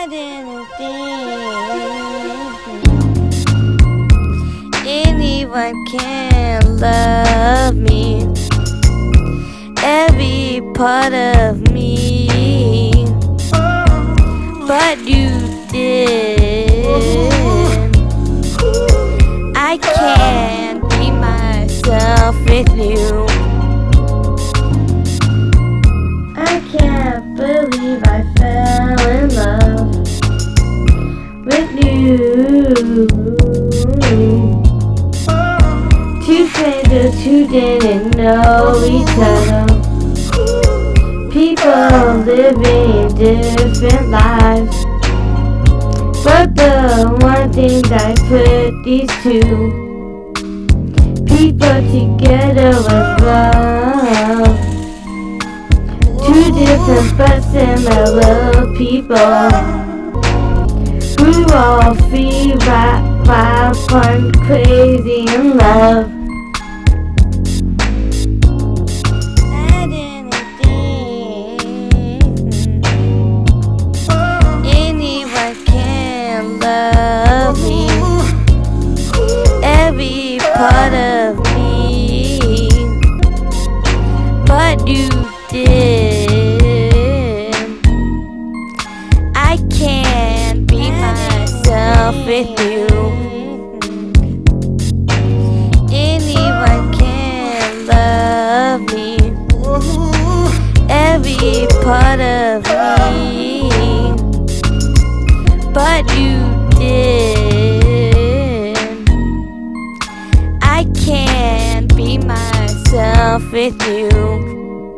I didn't think anyone can love me, every part of me, but you did. I can't be myself with you. I can't believe I fell in love with you. Two strangers who didn't know each other, people living different lives, but the one thing that put these two people together was love. Two different but similar people who all feel wild, fun, crazy, in love. I didn't think anyone can love me, every part of me, but you did. I can't be myself with you. Anyone can love me, every part of me, but you did. I can't be myself with you.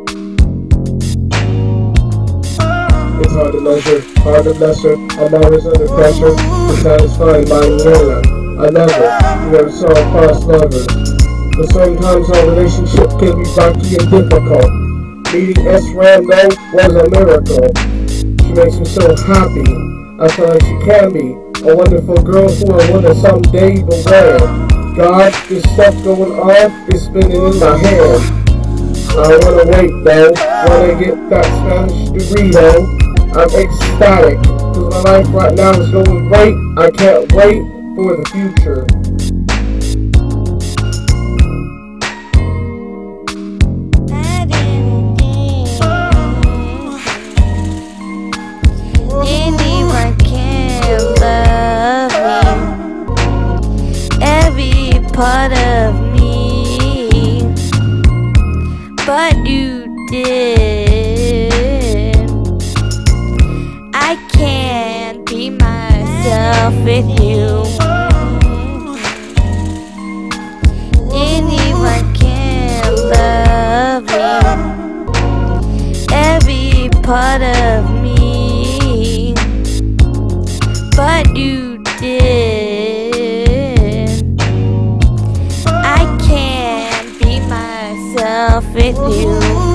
It's hard to measure, hard to measure. I'm always under pressure to satisfy my inner. I never saw past lovers. But sometimes our relationship can be rocky and difficult. Meeting S-Ram though was a miracle. She makes me so happy. I feel like she can be a wonderful girl who I want to someday beware. God, this stuff going on is spinning in my head. I wanna wait though, wanna get that Spanish degree though. I'm ecstatic, cause my life right now is going great. I can't wait for the future. I didn't think anyone can love me, every part of me, but you did. I can't be myself with you. Anyone can love me, every part of me, but you did. I can't be myself with you.